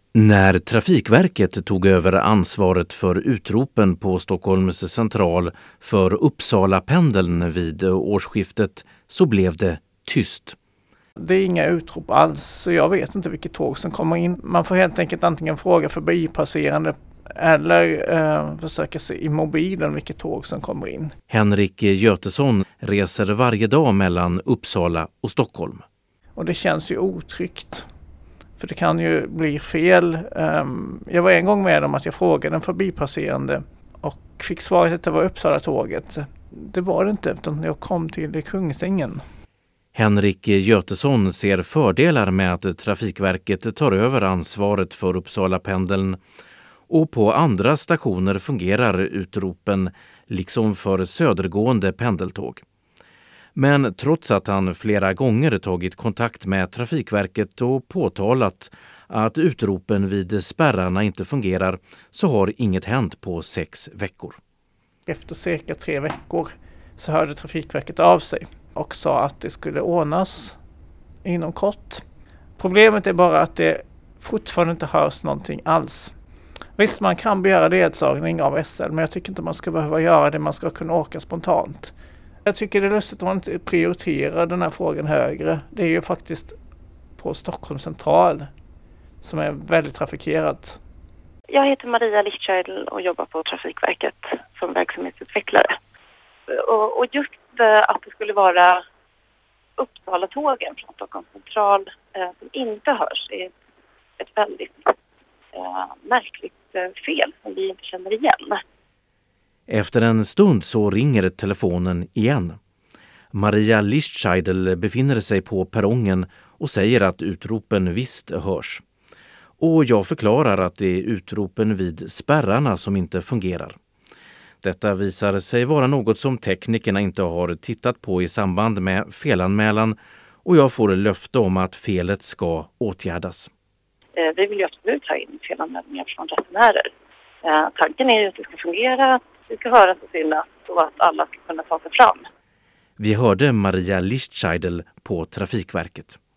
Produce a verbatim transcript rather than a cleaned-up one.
När Trafikverket tog över ansvaret för utropen på Stockholms central för Uppsala-pendeln vid årsskiftet så blev det tyst. Det är inga utrop alls, så jag vet inte vilket tåg som kommer in. Man får helt enkelt antingen fråga förbipasserande eller eh, försöka se i mobilen vilket tåg som kommer in. Henrik Götesson reser varje dag mellan Uppsala och Stockholm. Och det känns ju otryggt. För det kan ju bli fel. Um, jag var en gång med om att jag frågade en förbipasserande och fick svaret att det var Uppsala-tåget. Det var det inte, utan jag kom till Kungsängen. Henrik Götesson ser fördelar med att Trafikverket tar över ansvaret för Uppsala-pendeln, och på andra stationer fungerar utropen liksom för södergående pendeltåg. Men trots att han flera gånger tagit kontakt med Trafikverket och påtalat att utropen vid spärrarna inte fungerar så har inget hänt på sex veckor. Efter cirka tre veckor så hörde Trafikverket av sig och sa att det skulle ordnas inom kort. Problemet är bara att det fortfarande inte hörs någonting alls. Visst, man kan begära ledsagning av S L, men jag tycker inte man ska behöva göra det. Man ska kunna åka spontant. Jag tycker det är lustigt att man inte prioriterar den här frågan högre. Det är ju faktiskt på Stockholms central som är väldigt trafikerat. Jag heter Maria Lichtscheidel och jobbar på Trafikverket som verksamhetsutvecklare. Och, och just att det skulle vara Uppsala-tågen från Stockholms central eh, som inte hörs är ett väldigt eh, märkligt eh, fel som vi inte känner igen. Efter en stund så ringer telefonen igen. Maria Lichtscheidel befinner sig på perrongen och säger att utropen visst hörs. Och jag förklarar att det är utropen vid spärrarna som inte fungerar. Detta visar sig vara något som teknikerna inte har tittat på i samband med felanmälan, och jag får löfte om att felet ska åtgärdas. Vi vill ju absolut ha in felanmälningar från resenärer. Tanken är ju att det ska fungera, att det ska höras och synas så att alla ska kunna ta sig fram. Vi hörde Maria Lichtscheidel på Trafikverket.